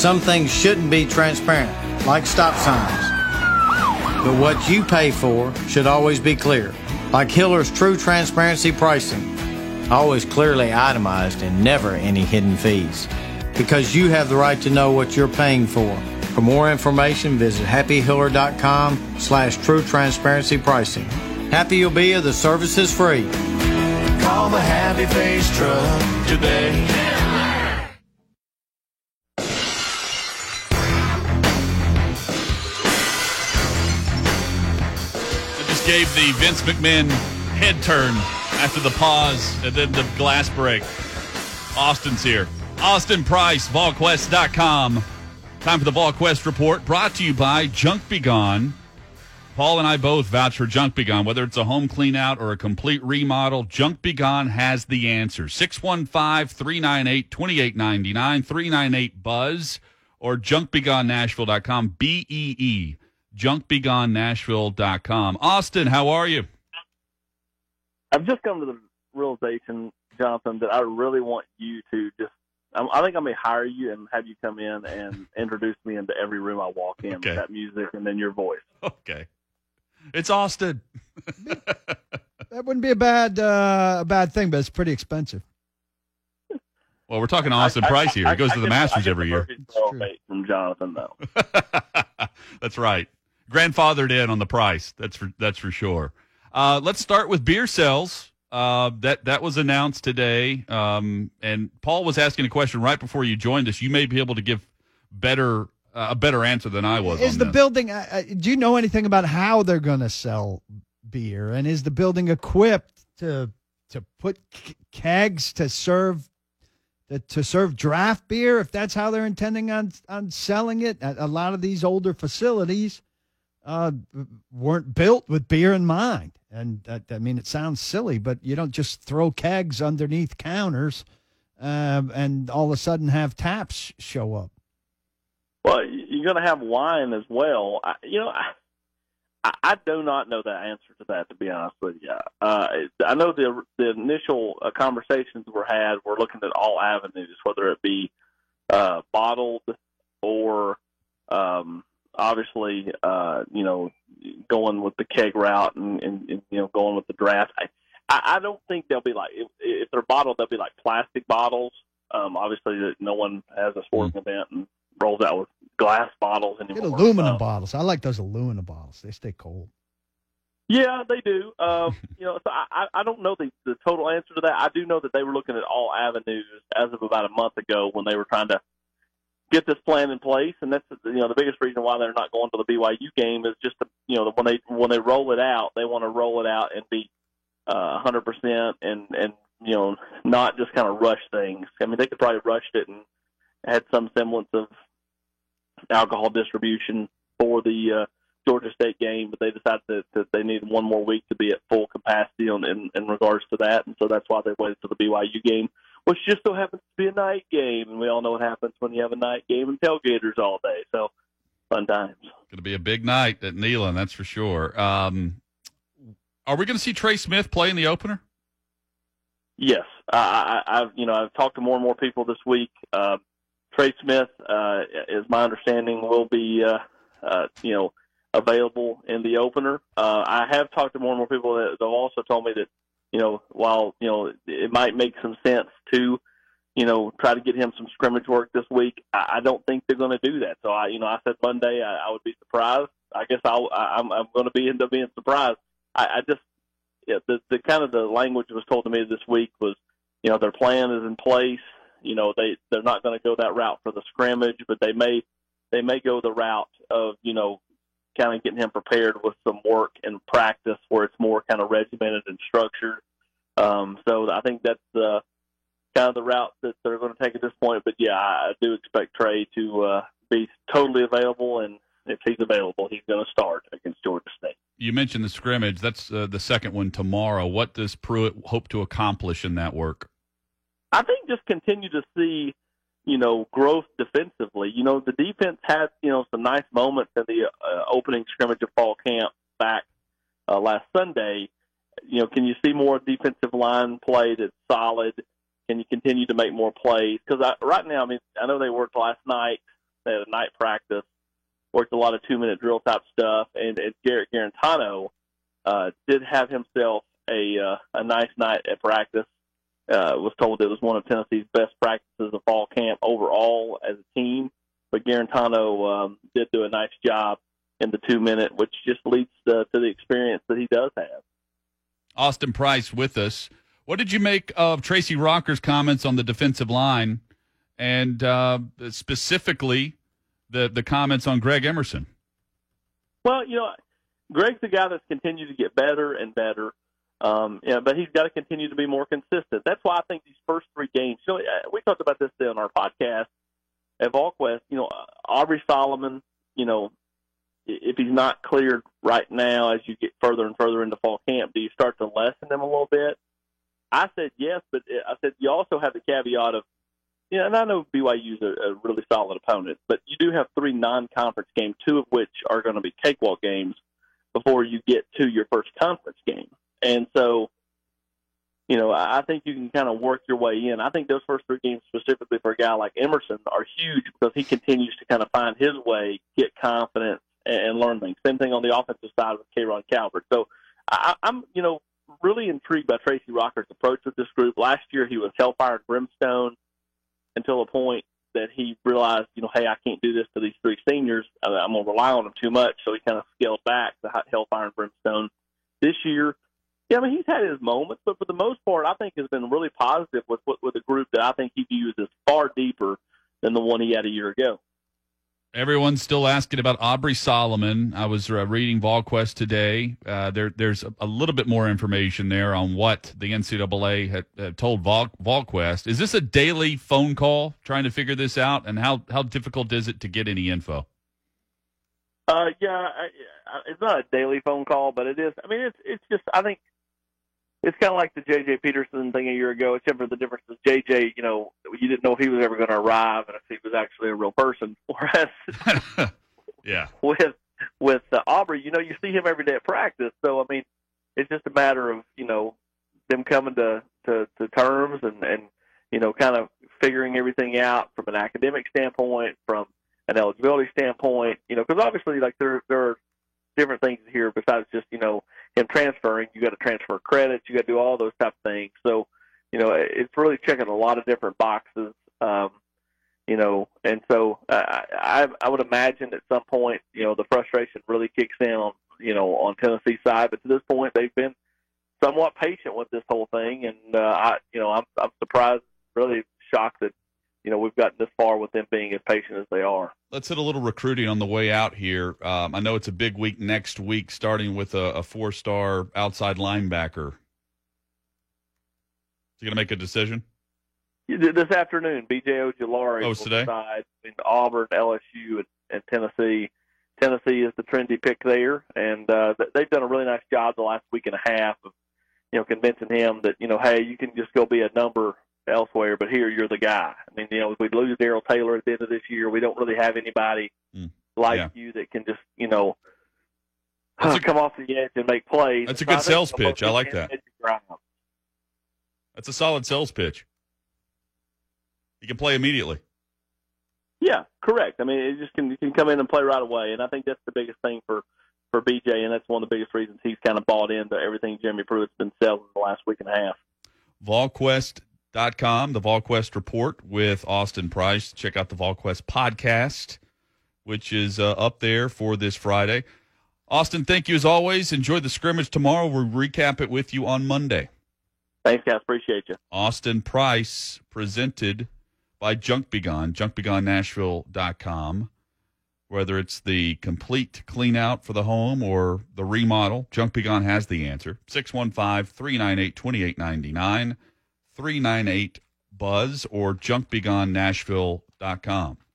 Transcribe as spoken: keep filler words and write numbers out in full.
Some things shouldn't be transparent, like stop signs. But what you pay for should always be clear, like Hiller's True Transparency Pricing. Always clearly itemized and never any hidden fees. Because you have the right to know what you're paying for. For more information, visit happyhiller.com slash true transparency pricing. Happy you'll be if the service is free. Call the Happy Face Truck today. I just gave the Vince McMahon head turn after the pause and then the glass break. Austin's here. Austin Price, vol quest dot com. Time for the VolQuest Report, brought to you by Junk Be Gone. Paul and I both vouch for Junk Be Gone. Whether it's a home clean-out or a complete remodel, Junk Be Gone has the answer. six one five, three nine eight, two eight nine nine, three nine eight, buzz, or junk be gone nashville dot com, B E E, junk be gone nashville dot com. Austin, how are you? I've just come to the realization, Jonathan, that I really want you to just I think I may hire you and have you come in and introduce me into every room I walk in okay. with that music and then your voice. Okay. It's Austin. That wouldn't be a bad uh, a bad thing, but it's pretty expensive. Well, we're talking Austin I, Price here. I, He goes I, to the I Masters get, every year. From Jonathan, though. That's right. Grandfathered in on the price. That's for that's for sure. Uh, let's start with beer sales. Uh, that that was announced today, um, and Paul was asking a question right before you joined us. You may be able to give better uh, a better answer than I was. Is on the this. building? Uh, do you know anything about how they're going to sell beer? And is the building equipped to to put k- kegs to serve to, to serve draft beer? If that's how they're intending on on selling it, a, a lot of these older facilities uh, weren't built with beer in mind. And uh, I mean, it sounds silly, but you don't just throw kegs underneath counters uh, and all of a sudden have taps show up. Well, you're going to have wine as well. I, you know, I, I do not know the answer to that, to be honest with you. Uh, I know the the initial uh, conversations were had were looking at all avenues, whether it be uh, bottled or um, obviously, uh, you know, going with the keg route and, and, and you know going with the draft. I, I don't think they'll be like if, if they're bottled, they'll be like plastic bottles. Um, obviously, that no one has a sporting mm. event and rolls out with glass bottles anymore. Get aluminum um, bottles. I like those aluminum bottles. They stay cold. Yeah, they do. Um, you know, so I, I don't know the, the total answer to that. I do know that they were looking at all avenues as of about a month ago when they were trying to get this plan in place, and that's you know the biggest reason why they're not going to the B Y U game is just to, you know when they when they roll it out, they want to roll it out and be uh, one hundred percent and and you know not just kind of rush things. I mean, they could probably rushed it and had some semblance of alcohol distribution for the uh, Georgia State game, but they decided that, that they needed one more week to be at full capacity on, in, in regards to that, and so that's why they waited for the B Y U game, which just so happens to be a night game, and we all know what happens when you have a night game and tailgaters all day. So, fun times. Going to be a big night at Neyland, that's for sure. Um, are we going to see Trey Smith play in the opener? Yes, I, I, I've you know I've talked to more and more people this week. Uh, Trey Smith, uh, is my understanding, will be uh, uh, you know available in the opener. Uh, I have talked to more and more people that have also told me that. You know, while, you know, it might make some sense to, you know, try to get him some scrimmage work this week, I, I don't think they're going to do that. So, I, you know, I said Monday I, I would be surprised. I guess I'll, I, I'm, I'm going to be end up being surprised. I, I just, yeah, the, the kind of the language that was told to me this week was, you know, their plan is in place. You know, they, they're not going to go that route for the scrimmage, but they may, they may go the route of, you know, kind of getting him prepared with some work and practice where it's more kind of regimented and structured. Um, so I think that's uh, kind of the route that they're going to take at this point. But, yeah, I do expect Trey to uh, be totally available, and if he's available, he's going to start against Georgia State. You mentioned the scrimmage. That's uh, the second one tomorrow. What does Pruitt hope to accomplish in that work? I think just continue to see, you know, growth defensively. You know, the defense had, you know, some nice moments in the uh, opening scrimmage of fall camp back uh, last Sunday. You know, can you see more defensive line play that's solid? Can you continue to make more plays? Because right now, I mean, I know they worked last night They had a night practice, worked a lot of two-minute drill type stuff, and, and Garrett Garantano uh, did have himself a uh, a nice night at practice. Uh, was told it was one of Tennessee's best practices of fall camp overall as a team, but Garantano um, did do a nice job in the two-minute, which just leads to, to the experience that he does have. Austin Price with us. What did you make of Tracy Rocker's comments on the defensive line, and uh, specifically the the comments on Greg Emerson? Well, you know, Greg's the guy that's continued to get better and better, um, yeah, but he's got to continue to be more consistent. That's why I think these first three games, you know, we talked about this on our podcast at VolQuest, you know, Aubrey Solomon, you know, if he's not cleared right now as you get further and further into fall camp, do you start to lessen him a little bit? I said yes, but I said you also have the caveat of, you know, and I know B Y U's a, a really solid opponent, but you do have three non-conference games, two of which are going to be cakewalk games before you get to your first conference game. And so, you know, I think you can kind of work your way in. I think those first three games specifically for a guy like Emerson are huge because he continues to kind of find his way, get confidence, and learn things. Same thing on the offensive side with K'Ron Calvert. So I, I'm, you know, really intrigued by Tracy Rocker's approach with this group. Last year he was hellfire and brimstone until a point that he realized, you know, hey, I can't do this to these three seniors. I'm going to rely on them too much. So he kind of scaled back the hellfire and brimstone. This year, yeah, I mean, he's had his moments, but for the most part, I think has been really positive with, with, with a group that I think he views as far deeper than the one he had a year ago. Everyone's still asking about Aubrey Solomon. I was uh, reading VolQuest today. Uh, there, there's a, a little bit more information there on what the N C double A had, had told Vol, VolQuest. Is this a daily phone call trying to figure this out, and how, how difficult is it to get any info? Uh, yeah, I, I, it's not a daily phone call, but it is. I mean, it's it's just I think it's kind of like the J J Peterson thing a year ago, except for the difference is J J, you know, you didn't know if he was ever going to arrive and if he was actually a real person. Whereas yeah. with with uh, Aubrey, you know, you see him every day at practice. So, I mean, it's just a matter of, you know, them coming to, to, to terms and, and, you know, kind of figuring everything out from an academic standpoint, from an eligibility standpoint, you know, because obviously, like, there, there are different things here besides just, you know, him transferring. You got to transfer credits. You got to do all those type of things. So, you know, it's really checking a lot of different boxes. Um, you know, and so uh, I, I would imagine at some point, you know, the frustration really kicks in on, you know, on Tennessee's side. But to this point, they've been somewhat patient with this whole thing, and uh, I, you know, I'm, I'm surprised, really shocked that, you know, we've gotten this far with them being as patient as they are. Let's hit a little recruiting on the way out here. Um, I know it's a big week next week, starting with a, a four-star outside linebacker. Is he going to make a decision? This afternoon, B J Ojulari oh, will today? decide between Auburn, L S U, and, and Tennessee. Tennessee is the trendy pick there, and uh, they've done a really nice job the last week and a half of, you know, convincing him that, you know, hey, you can just go be a number elsewhere, but here you're the guy. I mean, you know, if we lose Darrell Taylor at the end of this year, we don't really have anybody mm. like yeah. you that can just, you know, uh, a, come off the edge and make plays. That's a good so sales pitch. I like that. That's a solid sales pitch. He can play immediately. Yeah, correct. I mean, it just can, you can come in and play right away, and I think that's the biggest thing for, for B J, and that's one of the biggest reasons he's kind of bought into everything Jeremy Pruitt's been selling the last week and a half. VolQuest dot com, the VolQuest Report with Austin Price. Check out the VolQuest podcast, which is uh, up there for this Friday. Austin, thank you as always. Enjoy the scrimmage tomorrow. We'll recap it with you on Monday. Thanks, guys. Appreciate you. Austin Price, presented by Junk Be Gone, junk be gone nashville dot com. Whether it's the complete clean out for the home or the remodel, Junk Be Gone has the answer. six one five, three nine eight, two eight nine nine. three nine eight buzz or junk be gone nashville dot com.